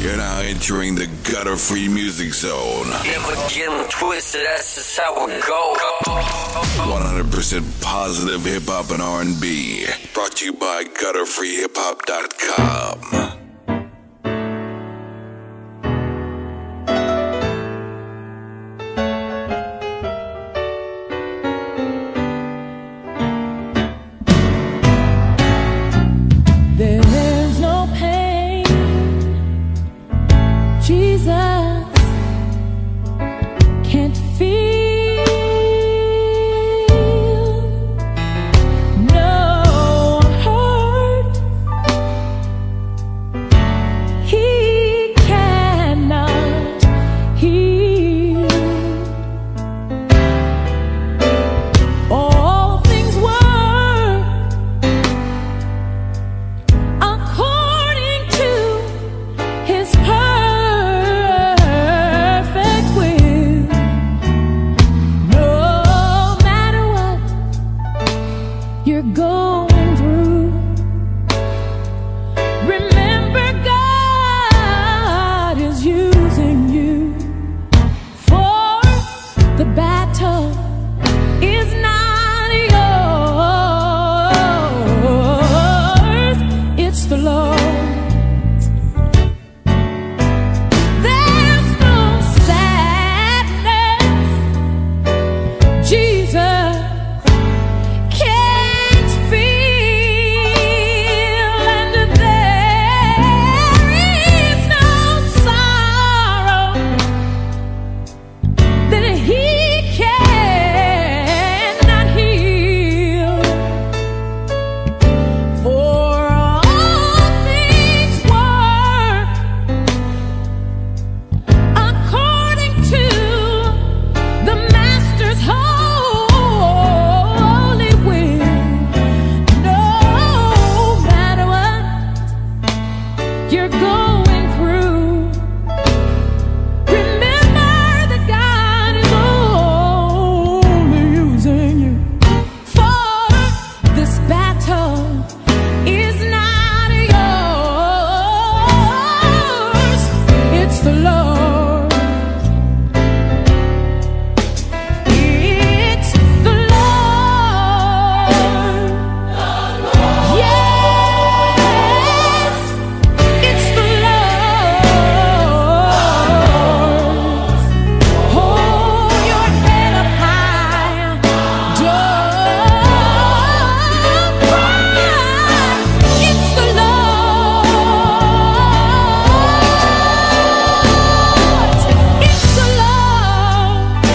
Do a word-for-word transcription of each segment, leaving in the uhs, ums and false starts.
You're now entering the gutter-free music zone. Never get them twisted, that's just how it goes. one hundred percent positive hip-hop and R and B. Brought to you by gutter free hip hop dot com. There's no pain Jesus can't feel, no hurt He cannot heal. All things work according to His perfect will. No matter what you're going through, remember God is using you, for the battle is not yours, it's the Lord. There's no sadness Jesus can't feel, and there is no sorrow that He cannot heal. For all things work according to the Master's holy will. No matter what you're going through, remember that God is only using you, for this battle is not yours, it's the Lord. It's the Lord. Yes, it's the Lord. Hold your head up high. Don't cry. It's the Lord. It's the Lord.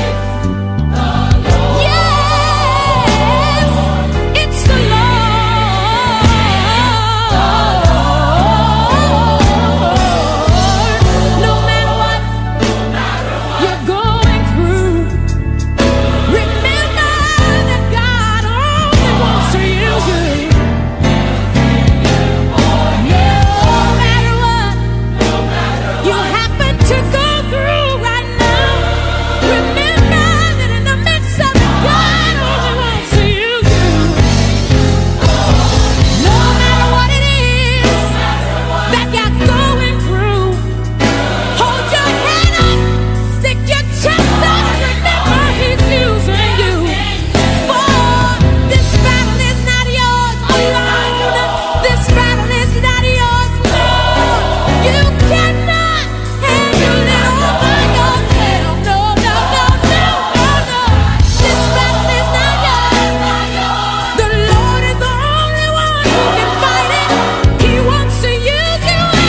Yes, it's the Lord. No matter what you're going through, remember that God only wants to use you. No matter what you happen to go through right now, remember that in the midst of it, God only wants to use you. No matter what it is that you're going through, hold your head up, stick your chest out, and remember He's using you. For this battle is not yours alone. This battle is not yours alone. You cannot handle it all by yourself. No, no, no, no, no, no. This battle is not yours. The Lord is the only one who can fight it. He wants to use you and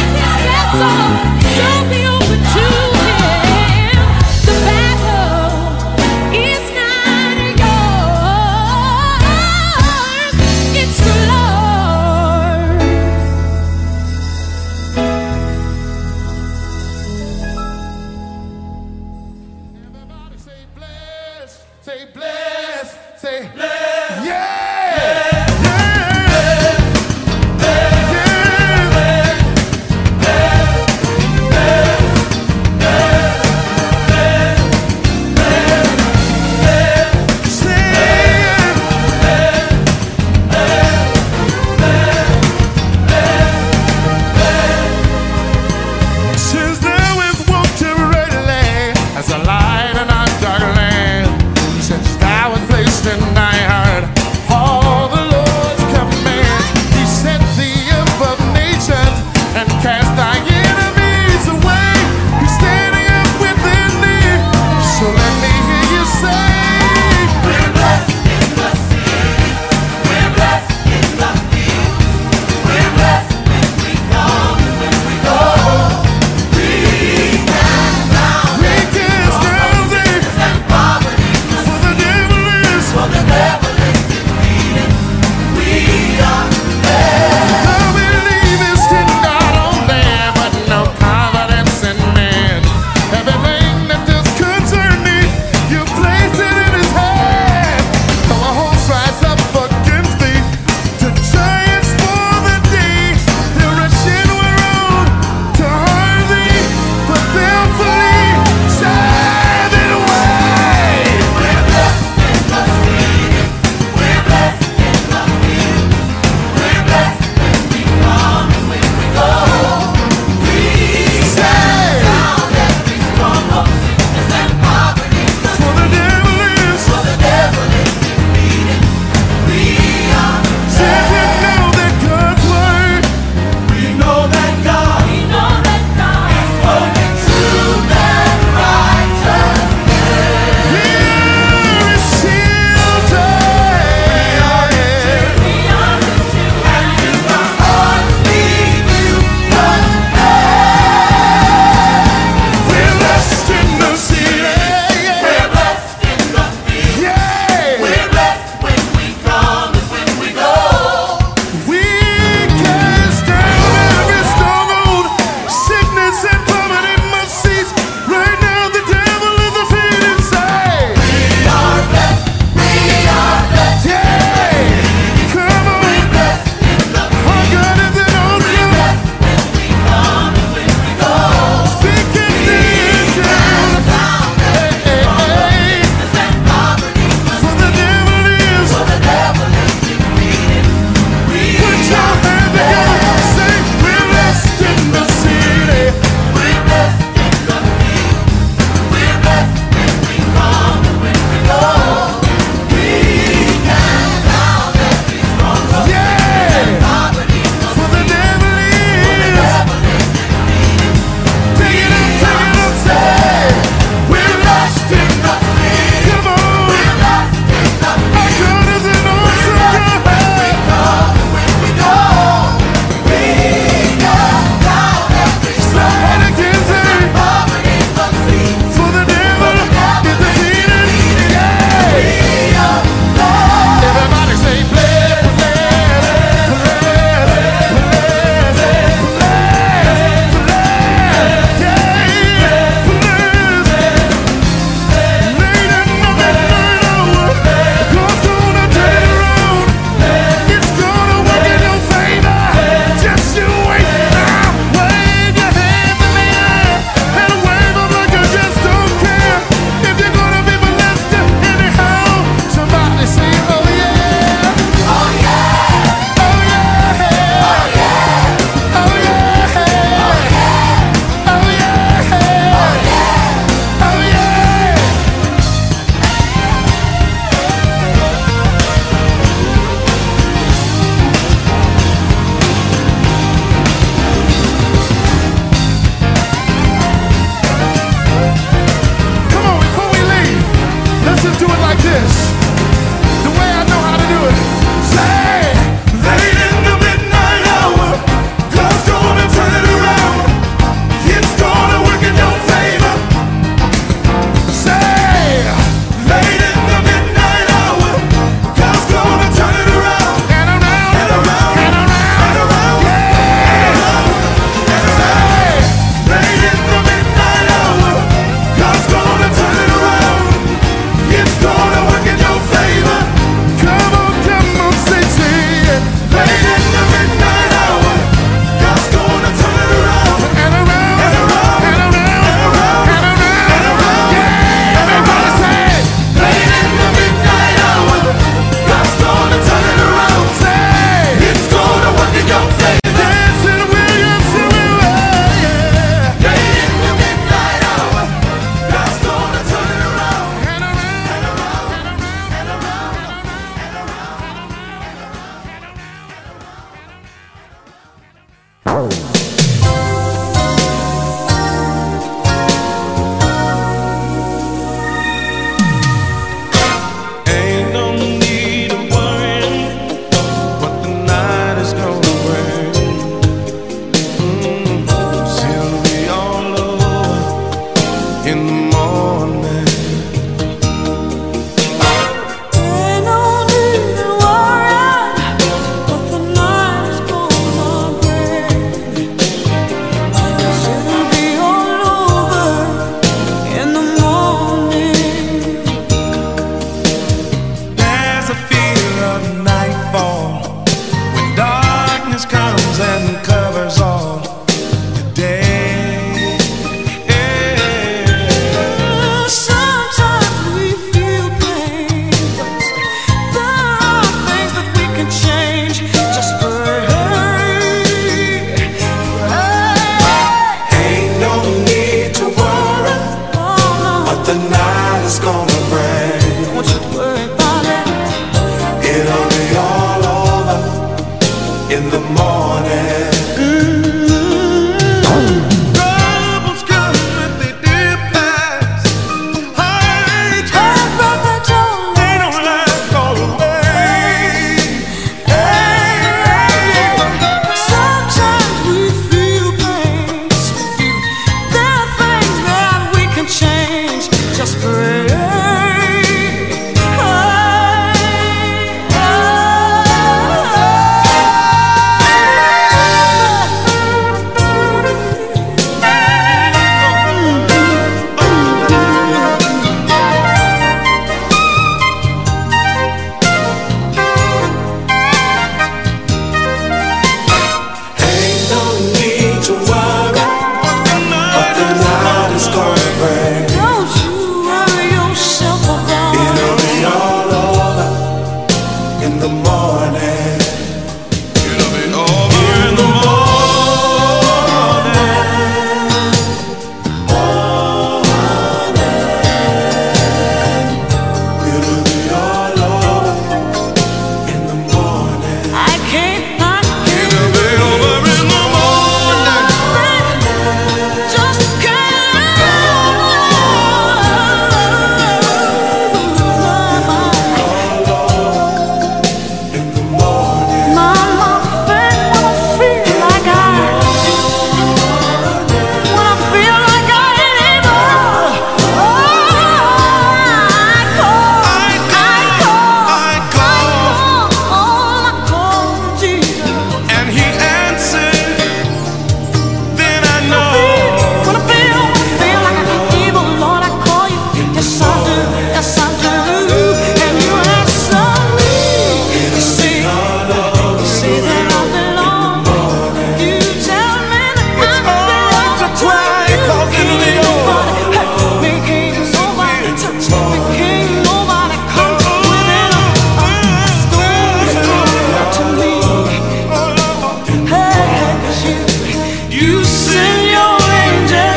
send your angel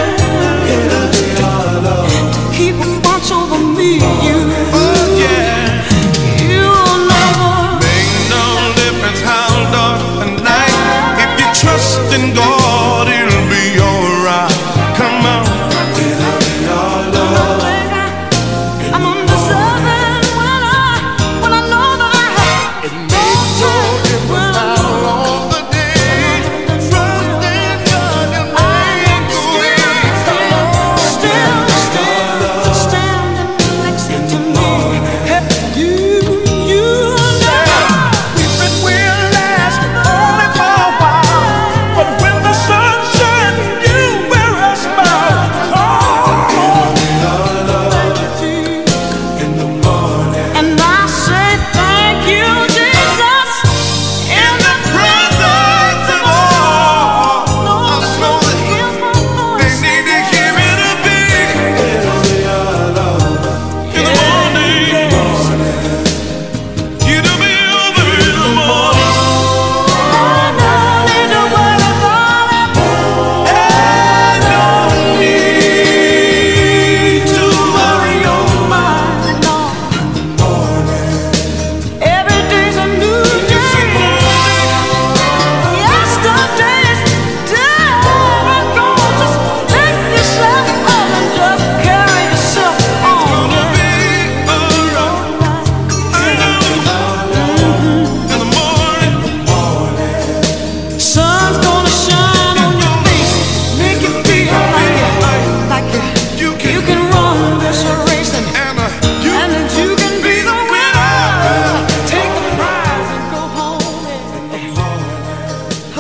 to keep a watch over me. You, oh yeah, you'll never make no difference how dark the night. If you trust in God, it'll be alright. Come on. I'm undeserving when I, when I know that I have. It made no difference how long the day. Trust in God and make a way. Still, still, standing next to me. You, you never. Weeping will last only for a while, but when the sun shines, you wear a smile. Oh, And I say thank you, Jesus. in the presence of all, I know that they need to hear me to be in the morning. You do me over in the morning. And no need to worry about it. your mind, no. Every day's a new day. Yesterday's dead and gone. Just pick yourself up and just carry yourself on. Gonna be alright. I know. In the morning. Sun's gonna shine on your face, make you feel like you, like you, You you can can run this race and, and uh, you and that you can be the winner. Take the prize and go home. And, oh,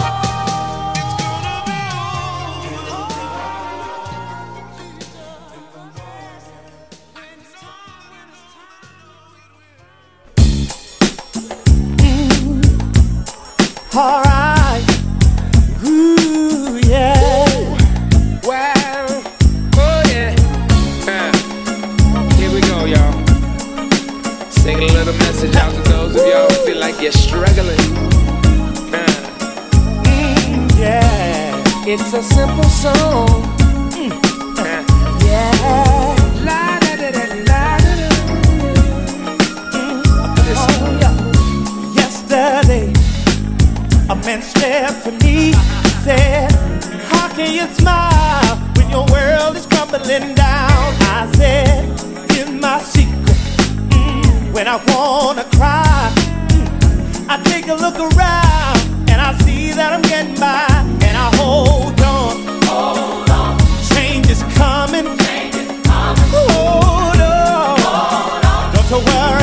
All right. Ooh, yeah. Well, oh yeah. Uh, here we go, y'all. Sing a little message out to those of y'all who feel like you're struggling. Uh, Yeah. it's a simple song. Uh, Yeah. la da da da la da da. Listen. Oh, yeah. Yesterday, a man stepped to me, said, how can you smile when your world is crumbling down? I said, here's my secret. Mm, when I wanna cry, mm, I take a look around and I see that I'm getting by, and I hold on. Hold on. Change is coming. Change is coming. Hold on. Hold on. Don't you worry.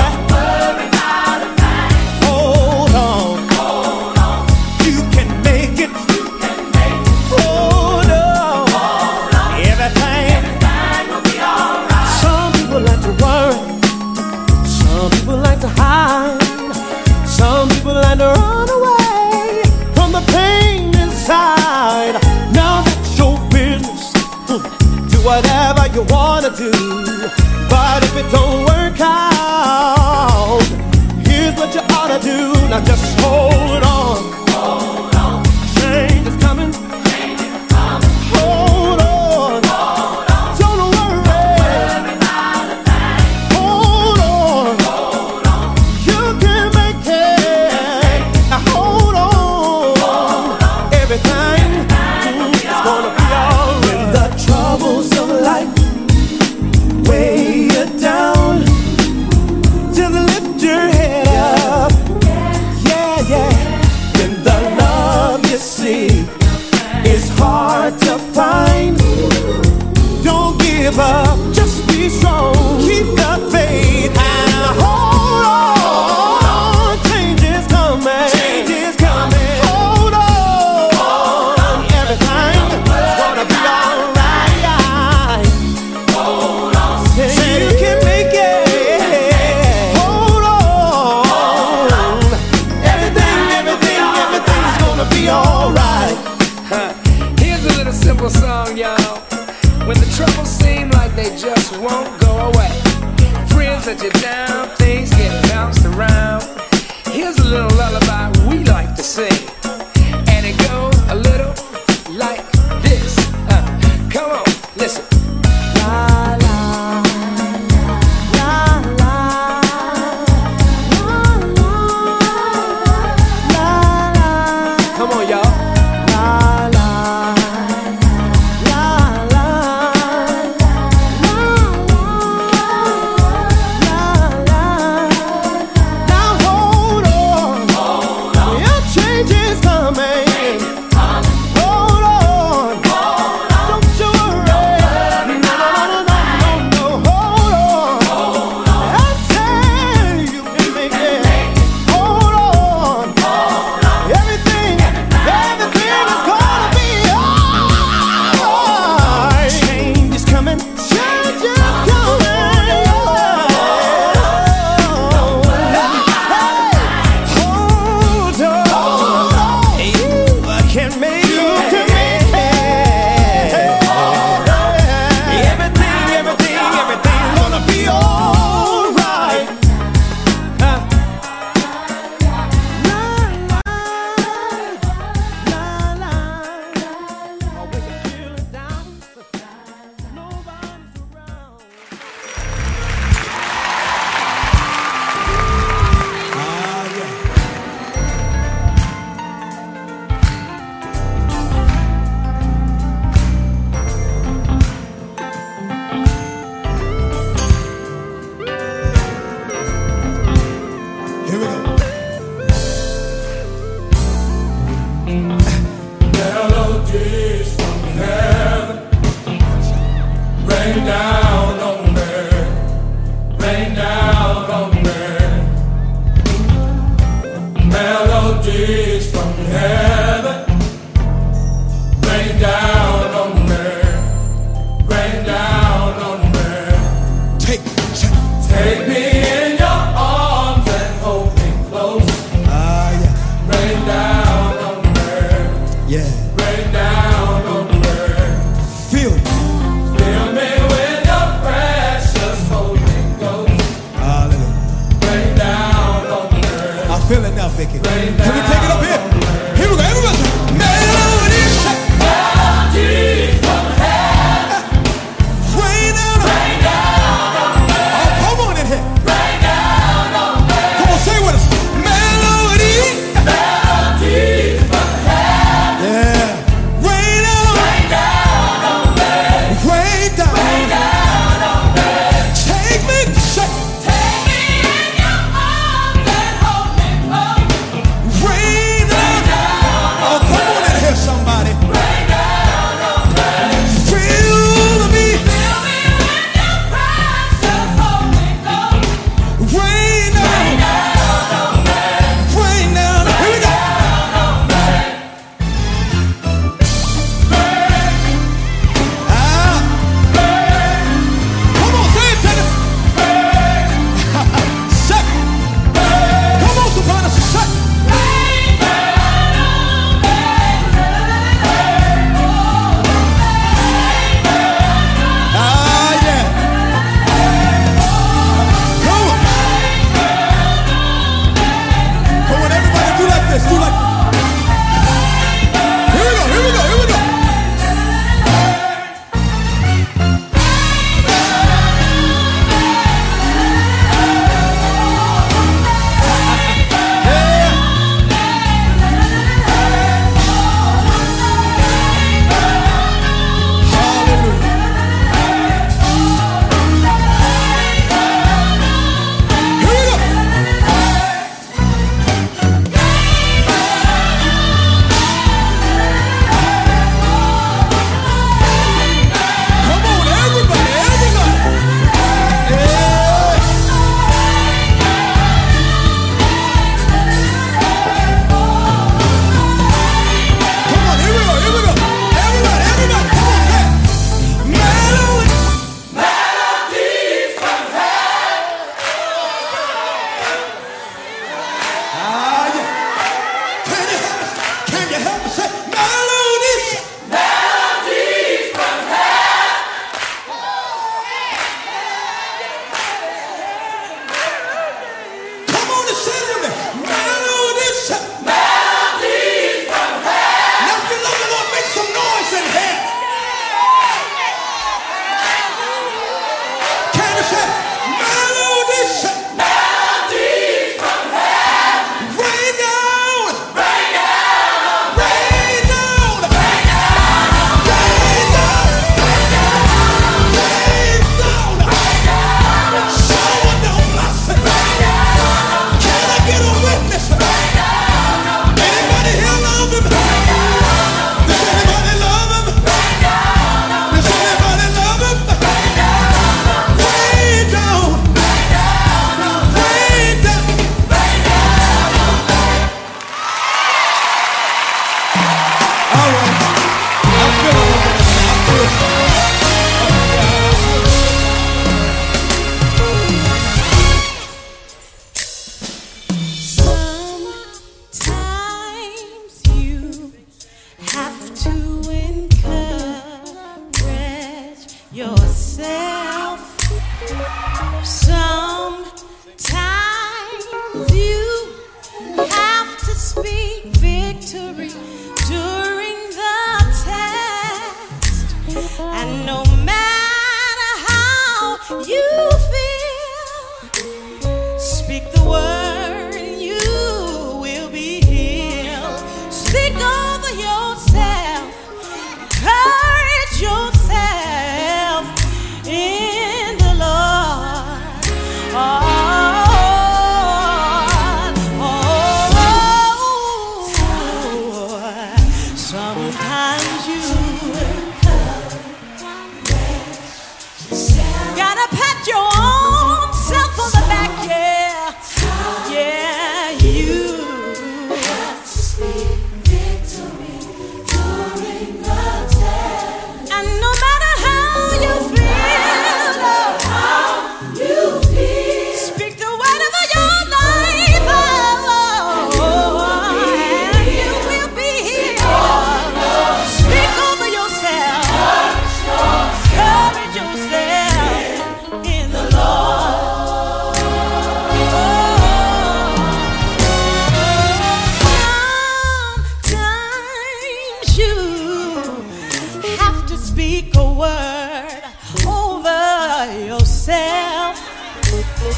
Hold on. Hold on. You can make it. You can make it. Hold on. Hold on. Everything. Everything will be alright. Some people like to worry. Some people like to hide. Some people like to run away from the pain inside. Now that's your business. Hmm. Do whatever you wanna do. But if it don't work out, here's what you ought to do. Now just hold on. Hold on. Change is coming. Change is coming. Hold on. Hold on. Don't worry. Worry about a thing. Hold on. Hold on. You can make it. Now hold on. Hold on. Everything mm, is gonna be alright. When the troubles of life weigh you down, just lift your head up. Yeah, yeah. When the love you seek is hard to find, don't give up. Just be strong. Keep the faith and hold on. Change is coming. Change is coming. Hold on. Hold on. Everything is gonna be alright. Hold on. Say you can make it. Hold on. Everything, everything, everything's gonna be alright. Huh. Here's a little simple song, y'all. When the troubles seem like they just won't go away, friends let you down, things get bounced around. Here's a little lullaby we like to sing, and it goes a little like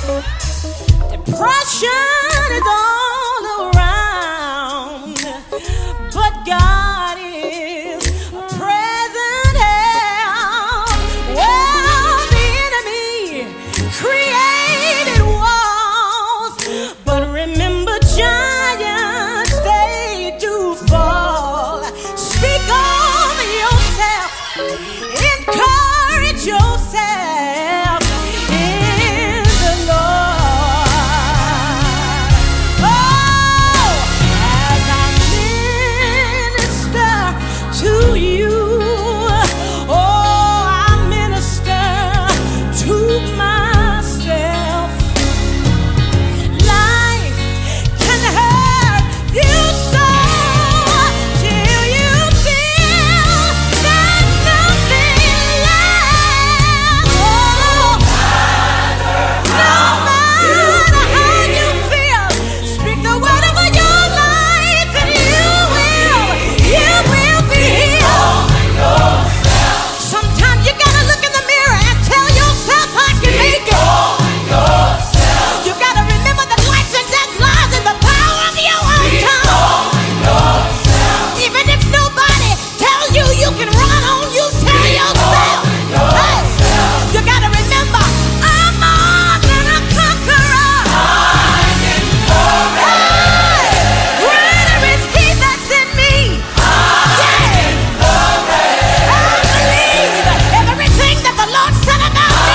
Depression is all around, but God is present help. Well, the enemy created walls, but remember, giants they do fall. Speak over yourself, encourage yourself in the Lord. Oh, as I minister to you, oh, I minister to myself. Life can hurt you so till you feel there's nothing left. Oh, no matter how you feel, speak the word over your life and you will, you will be healed. Sometimes you gotta look in the mirror and tell yourself I can make it. You gotta remember that life and death lies in the power of your own tongue. Even if nobody tells you you can run on, you tell yourself. Hey, you gotta remember, I'm more than a conqueror. Hey, greater is He that's in me. Yeah. I believe everything that the Lord said about me.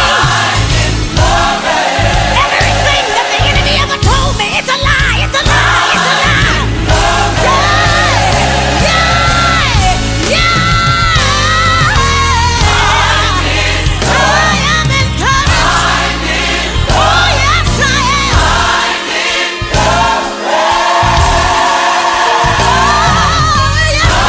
Everything that the enemy ever told me, it's a lie, it's a lie, it's a lie. Yeah, yeah, yeah. I am encouraged. Oh, yes, I am. Oh, yes, I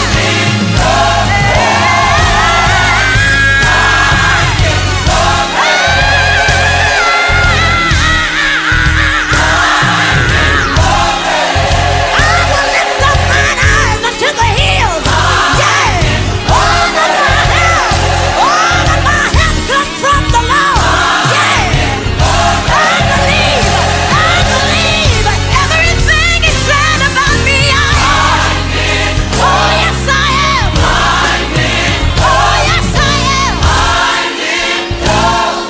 I will lift up mine eyes unto the hills. Yeah. All of my help, all of my help come from the Lord. Yeah. I believe, I believe everything He said about me. I am. Oh, yes, I am. Oh, yes, I am. Oh, yes, I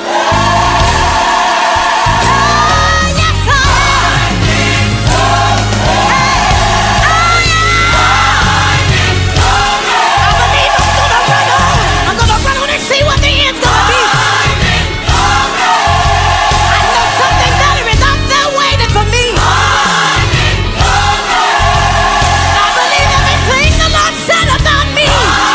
am. I'm gonna run on and see what the end's gonna be. I know something better is out there waiting for me. I believe everything the Lord said about me.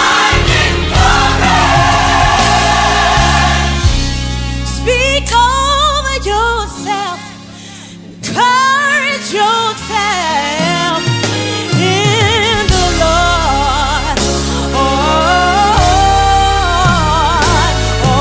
Speak over yourself, encourage yourself in the Lord. Oh, oh,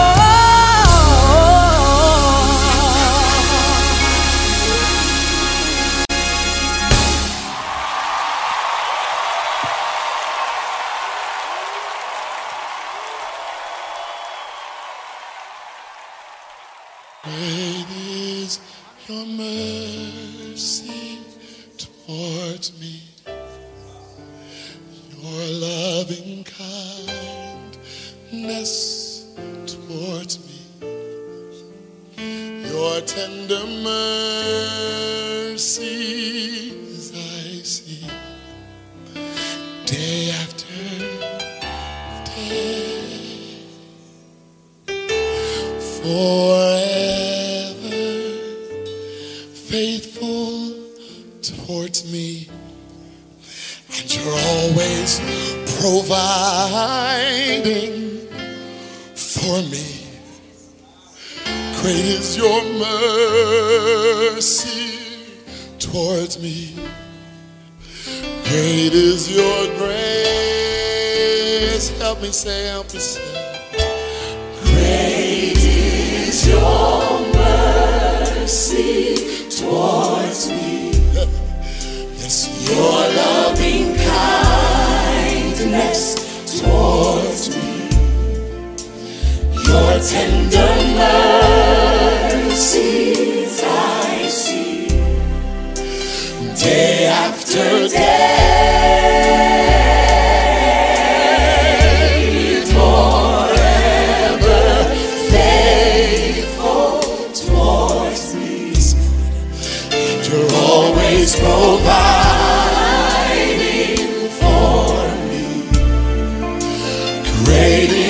Great is your mercy towards me, your loving kindness towards me, your tender mercies I see day after day. Forever faithful towards me, and you're always providing for me. Great is your mercy towards me. Great is your grace. Help me say, help me say. Great is your mercy towards me. Yes, your loving kindness towards me. Your tender mercy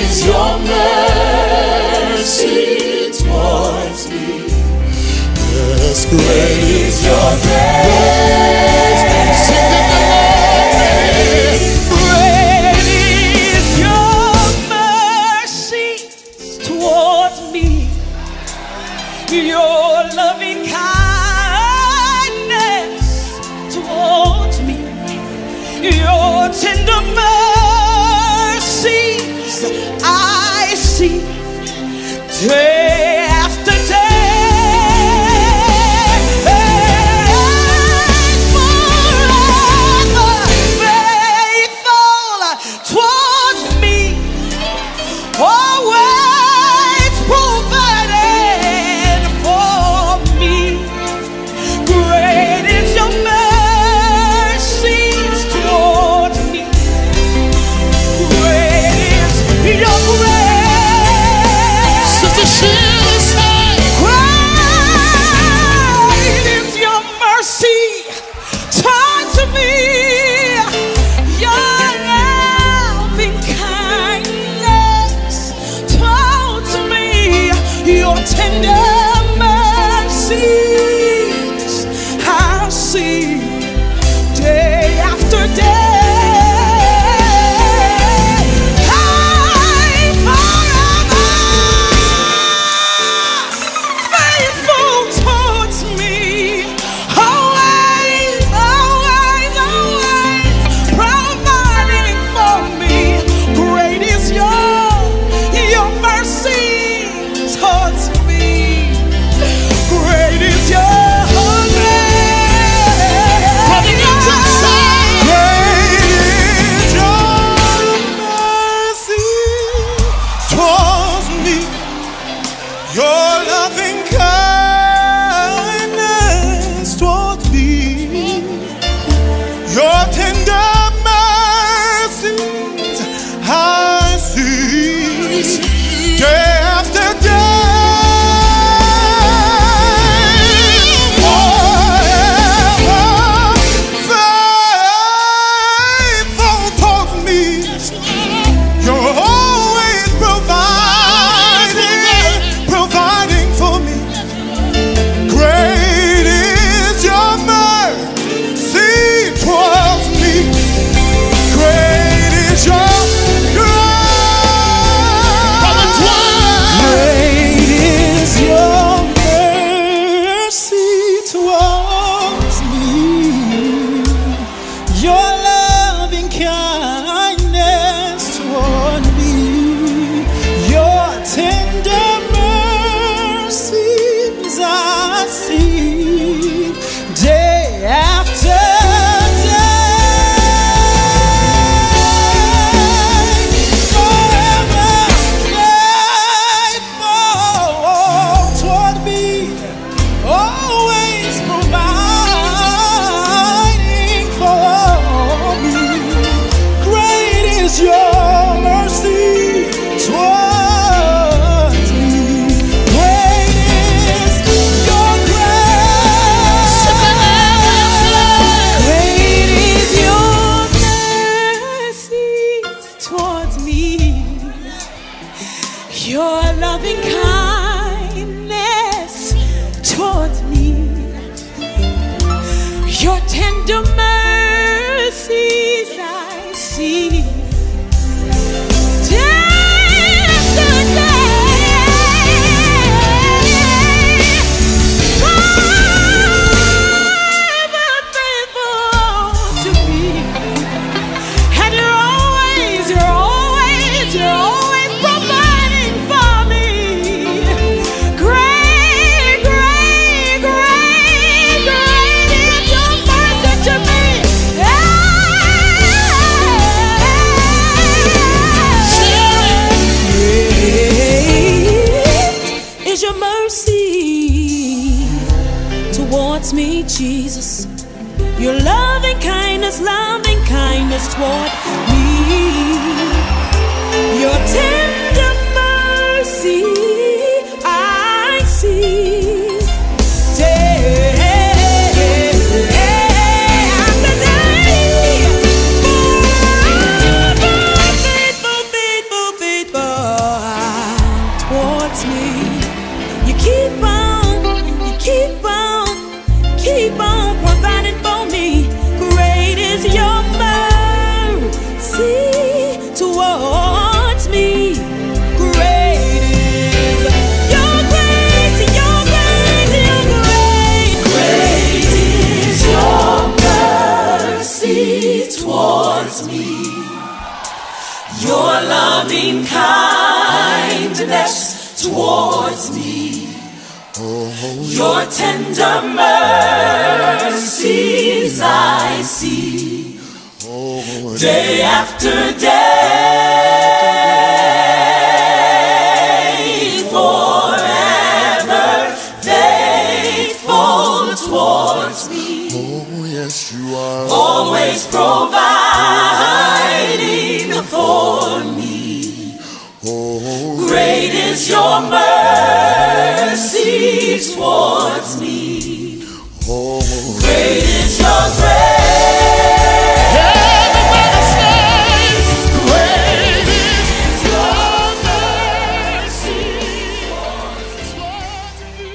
is your mercy towards me. Yes, great is your grace. Sing it along, Great is your mercy towards me. Your loving kindness towards me. Your tender mercies I see day after day. Forever faithful towards me. Always provided for me. Great is your mercies towards me. Great is your grace. Sister Sheila say, Great is your mercy towards me. Your loving kindness towards me. Your tender mercies I see day after day. I'm forever faithful towards me. Always, always, always providing for me. Great is your, your mercy towards me. Great is your Coming up to the side. Great is your mercy towards me, your loving kindness towards me, your tender mercies I see day after day. Forever faithful towards me. You're always providing, providing for me. Great is your mercy towards me. Great is your grace. Great is your mercy towards me. Your loving kindness toward me. Your tender mercies I see day after day. Forever faithful toward me. Always providing for me. Great is your mercy towards me. Great is your grace. Great is your mercy towards me. Your loving kindness towards me. Your tender mercies I see day after day. Forever faithful to me. And you're always, you're always, you're always providing for me. Great, great, great, great is your mercy to me. your loving kindness towards me, your tender mercies I see, day after day, forever faithful towards me. Oh, yes, you are. Always providing for me. Oh, great is your mercy towards me. oh, Great is your grace. everybody says, great is your mercy towards me.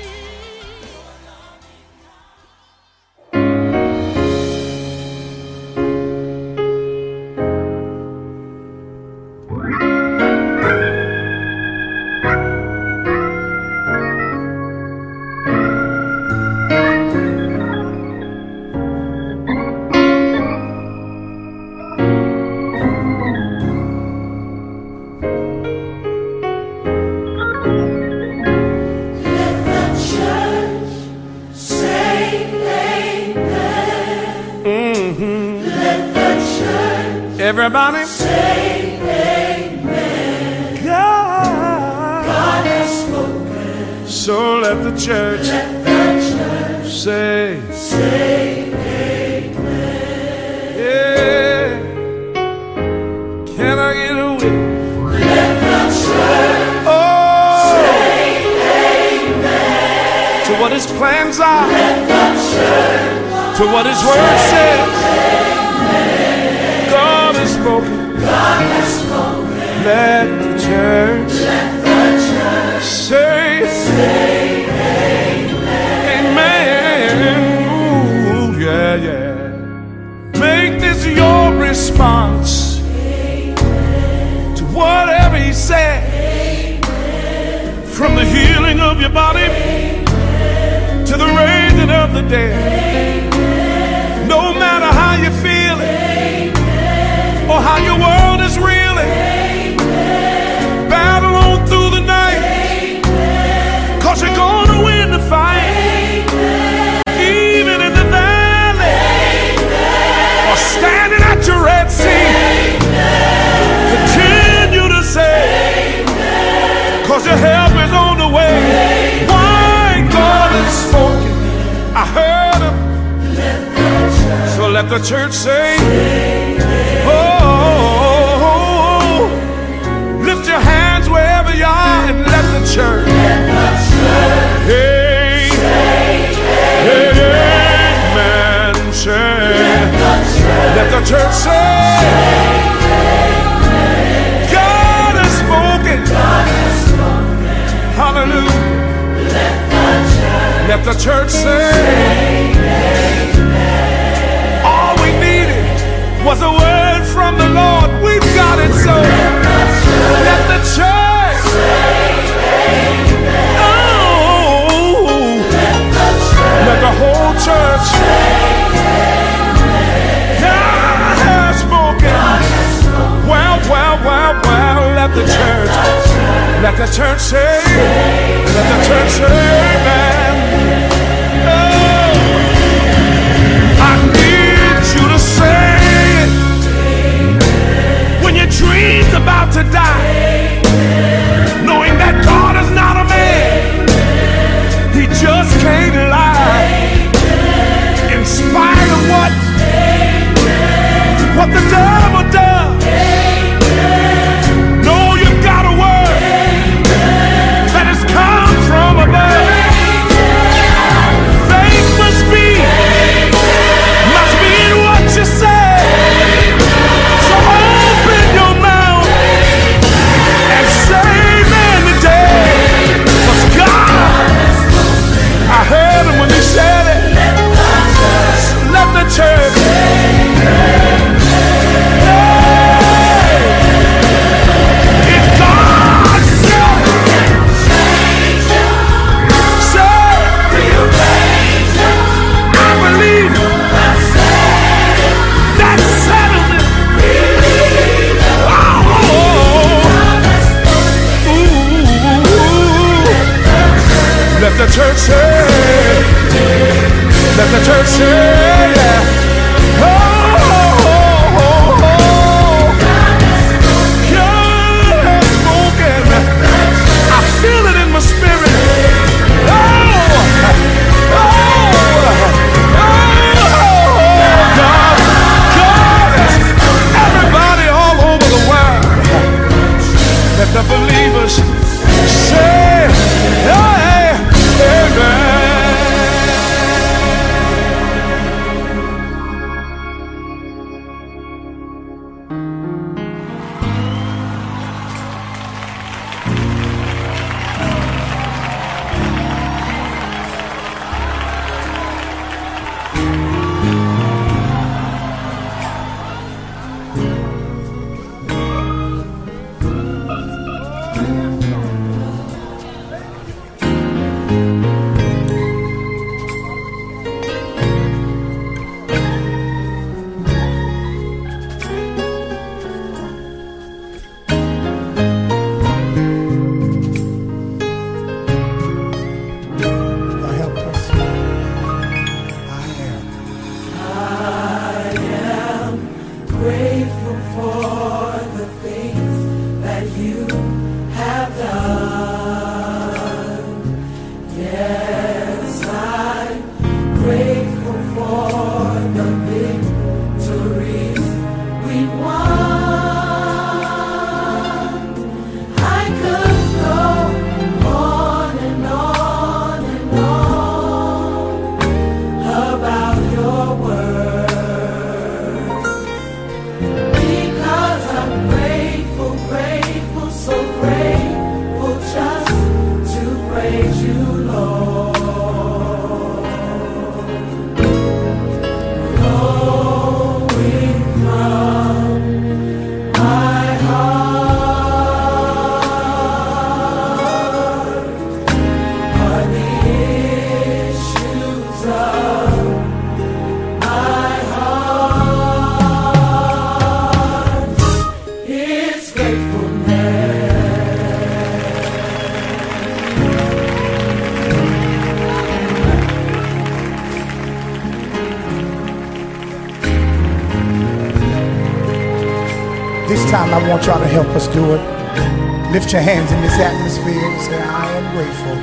Everybody say amen. God, God has spoken. So let the church, let the church say, say amen. Yeah. Can I get a witness? Let the church oh, say amen. To what his plans are. Let the church to what his word says. God has spoken. God has spoken. Let the church, let the church say, say amen. Amen. Ooh, yeah, yeah. Make this your response amen. To whatever he said. Amen. From the healing of your body amen. To the raising of the dead. Amen. No matter how you feel it. Or how your world is reeling. Amen. Battle on through the night. Amen. Cause you're gonna win the fight. Amen. Even in the valley. Amen. Or standing at your Red Sea. Amen. Continue to say amen. Cause your help is on the way. Amen. Why God has spoken, I heard him. Let so let the church say amen. Oh, lift your hands wherever you are and let the church, let the church hey, say amen. Say, let the church, let the church say, amen. God has spoken. God has spoken. Hallelujah. Let the church, let the church say, amen. All we needed was a word from the Lord. We've got it, so let the church say amen. Oh, let the whole church say amen. God has spoken. Well, well, well, well, let the church, let the church say, let the church say amen. Oh, I need you to say your dream's about to die, knowing that God is not a man, he just can't lie. In spite of what what the devil does, know you've got a word that has come from above. Faith must be must be in what you say. I heard him when he said it. Let the church, let the church. the believers say, hey, amen. This time I want y'all to help us do it. Lift your hands in this atmosphere and say, I am grateful.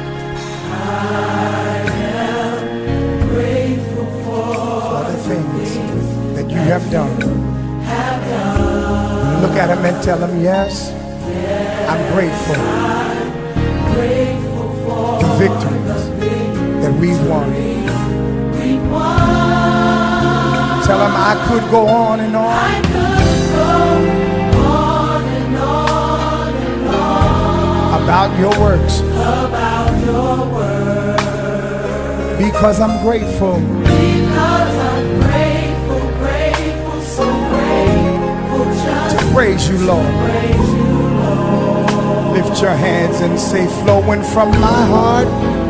I am grateful for, for the things that you have done. Have done. Look at him and tell him, yes, yes I'm grateful. I'm grateful for the victories that we've won. We won. Tell him I could go on and on. I could go on and on and on about your works. About your works. Because I'm grateful. Because I'm grateful, grateful, so grateful just to praise you, Lord. Praise you, Lord. Lift your hands and say, flowing from my heart.